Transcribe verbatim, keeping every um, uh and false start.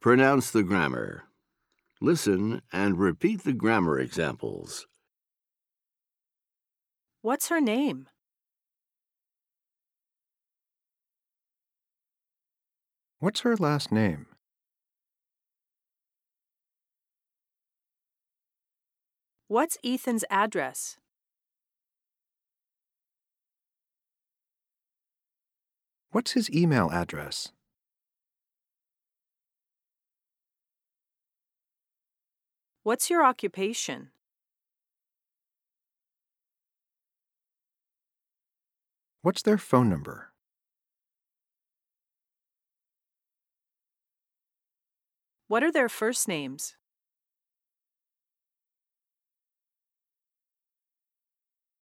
Pronounce the grammar. Listen and repeat the grammar examples. What's her name? What's her last name? What's Ethan's address? What's his email address? What's your occupation? What's their phone number? What are their first names?